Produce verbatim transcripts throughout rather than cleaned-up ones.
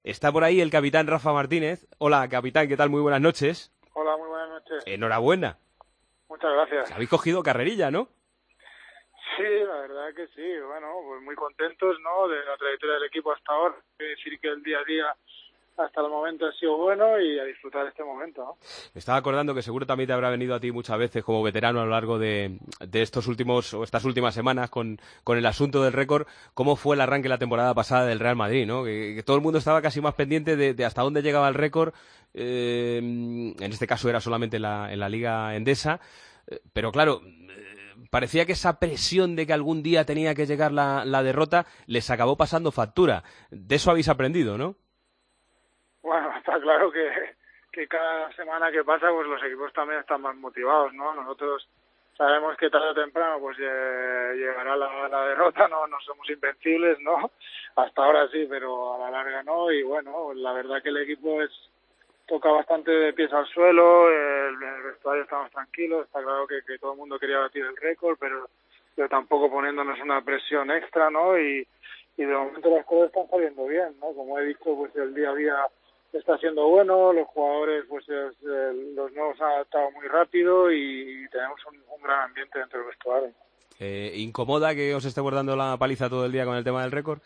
Está por ahí el capitán Rafa Martínez. Hola, capitán, ¿qué tal? Muy buenas noches. Hola, muy buenas noches. Enhorabuena. Muchas gracias. Habéis cogido carrerilla, ¿no? Sí, la verdad que sí. Bueno, pues muy contentos, ¿no? De la trayectoria del equipo hasta ahora. Hay que decir que el día a día hasta el momento ha sido bueno y a disfrutar este momento, ¿no? Me estaba acordando que seguro también te habrá venido a ti muchas veces como veterano a lo largo de, de estos últimos o estas últimas semanas con, con el asunto del récord, cómo fue el arranque la temporada pasada del Real Madrid, ¿no? Que, que todo el mundo estaba casi más pendiente de, de hasta dónde llegaba el récord. Eh, en este caso era solamente en la, en la Liga Endesa, eh, pero claro, eh, parecía que esa presión de que algún día tenía que llegar la, la derrota les acabó pasando factura. De eso habéis aprendido, ¿no? Bueno, está claro que, que cada semana que pasa, pues los equipos también están más motivados, ¿no? Nosotros sabemos que tarde o temprano pues eh, llegará la, la derrota, no no somos invencibles, ¿no? Hasta ahora sí, pero a la larga no. Y bueno, la verdad que el equipo es toca bastante de pies al suelo, el, el vestuario estamos tranquilos, está claro que, que todo el mundo quería batir el récord, pero, pero tampoco poniéndonos una presión extra, ¿no? Y, y de momento las cosas están saliendo bien, ¿no? Como he dicho, pues el día a día está siendo bueno, los jugadores, pues es, eh, los nuevos han adaptado muy rápido y tenemos un, un gran ambiente dentro del vestuario. Eh, ¿Incomoda que os esté guardando la paliza todo el día con el tema del récord?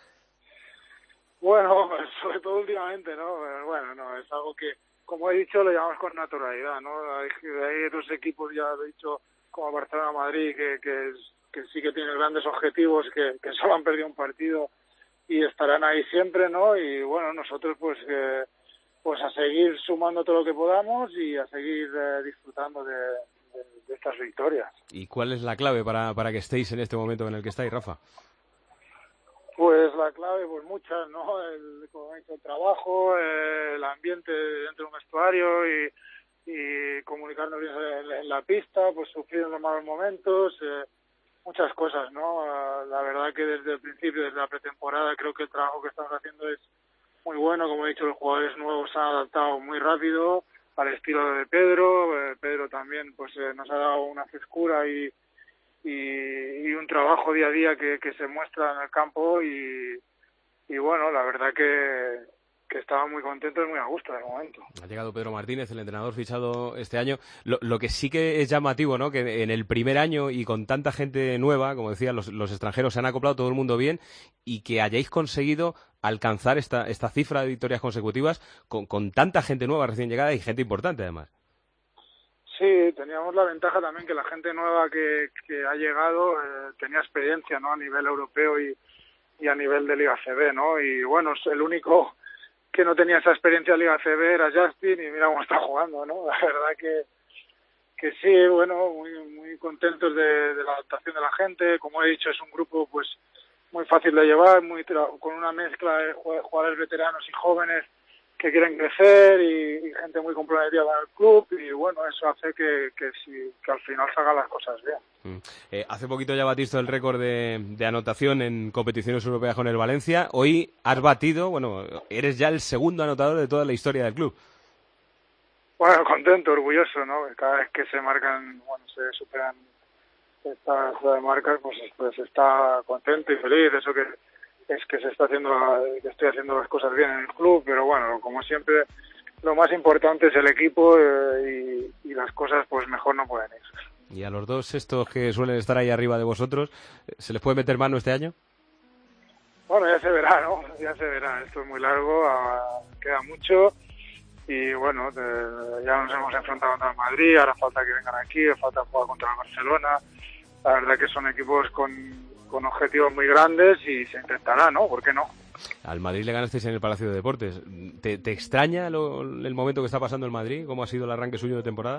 Bueno, pues sobre todo últimamente, ¿no? Pero bueno, no, es algo que, como he dicho, lo llevamos con naturalidad, ¿no? Hay, hay otros equipos, ya lo he dicho, como Barcelona, Madrid, que, que, que sí que tienen grandes objetivos, que, que solo han perdido un partido y estarán ahí siempre, ¿no? Y bueno, nosotros pues eh, pues a seguir sumando todo lo que podamos y a seguir eh, disfrutando de, de, de estas victorias. ¿Y cuál es la clave para, para que estéis en este momento en el que estáis, Rafa? Pues la clave, pues muchas, ¿no? El, como he dicho, el trabajo, eh, el ambiente dentro de un vestuario y, y comunicarnos bien en, en la pista, pues sufrir en los malos momentos, eh, muchas cosas, ¿no? Uh, la verdad que desde el principio, desde la pretemporada, creo que el trabajo que estamos haciendo es muy bueno. Como he dicho, los jugadores nuevos se han adaptado muy rápido al estilo de Pedro. Eh, Pedro también pues eh, nos ha dado una frescura y, y, y un trabajo día a día que, que se muestra en el campo y, y bueno, la verdad que, que estaba muy contento y muy a gusto en el momento. Ha llegado Pedro Martínez, el entrenador fichado este año. Lo, lo que sí que es llamativo, ¿no? Que en el primer año y con tanta gente nueva, como decía, los, los extranjeros se han acoplado todo el mundo bien y que hayáis conseguido alcanzar esta, esta cifra de victorias consecutivas con, con tanta gente nueva recién llegada y gente importante además. Sí, teníamos la ventaja también que la gente nueva que, que ha llegado eh, tenía experiencia, ¿no? A nivel europeo y, y a nivel de Liga C B, ¿no? Y bueno, el único que no tenía esa experiencia de Liga C B era Justin y mira cómo está jugando, ¿no? La verdad que que sí, bueno, muy muy contentos de, de la adaptación de la gente. Como he dicho, es un grupo pues muy fácil de llevar, muy con una mezcla de jugadores veteranos y jóvenes que quieren crecer y, y gente muy comprometida con el club y bueno, eso hace que, que, sí, que al final salgan las cosas bien. Mm. Eh, hace poquito ya batiste el récord de, de anotación en competiciones europeas con el Valencia. Hoy has batido, bueno, eres ya el segundo anotador de toda la historia del club. Bueno, contento, orgulloso, ¿no? Cada vez que se marcan, bueno, se superan estas marcas, pues, pues está contento y feliz. Eso que es que se está haciendo, que estoy haciendo las cosas bien en el club, pero bueno, como siempre, lo más importante es el equipo eh, y, y las cosas, pues mejor no pueden ir. Y a los dos estos que suelen estar ahí arriba de vosotros, ¿se les puede meter mano este año? Bueno, ya se verá, ¿no? Ya se verá. Esto es muy largo, a, queda mucho. Y bueno, de, ya nos hemos enfrentado contra el Madrid, ahora falta que vengan aquí, falta jugar contra el Barcelona. La verdad que son equipos con, con objetivos muy grandes y se intentará, ¿no? ¿Por qué no? Al Madrid le ganasteis en el Palacio de Deportes. ¿Te, te extraña lo, el momento que está pasando el Madrid? ¿Cómo ha sido el arranque suyo de temporada?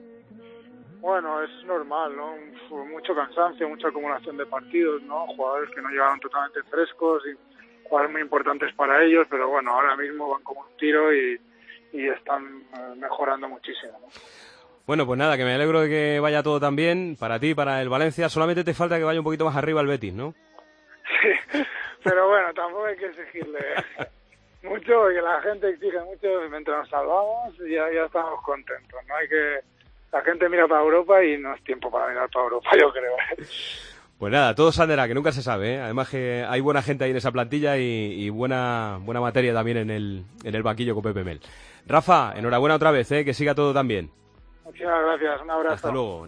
Bueno, es normal, ¿no? Mucho cansancio, mucha acumulación de partidos, ¿no? Jugadores que no llegaron totalmente frescos y jugadores muy importantes para ellos, pero bueno, ahora mismo van como un tiro y y están mejorando muchísimo, ¿no? Bueno, pues nada, que me alegro de que vaya todo tan bien para ti, para el Valencia. Solamente te falta que vaya un poquito más arriba el Betis, ¿no? Sí, pero bueno, tampoco hay que exigirle mucho, porque la gente exige mucho. Mientras nos salvamos ya, ya estamos contentos, ¿no? Hay que... La gente mira para Europa y no es tiempo para mirar para Europa, yo creo. Pues nada, todo se andará, que nunca se sabe, ¿eh? Además que hay buena gente ahí en esa plantilla y, y buena buena materia también en el, en el banquillo con Pepe Mel. Rafa, enhorabuena otra vez, ¿eh? Que siga todo tan bien. Muchas gracias, un abrazo. Hasta luego.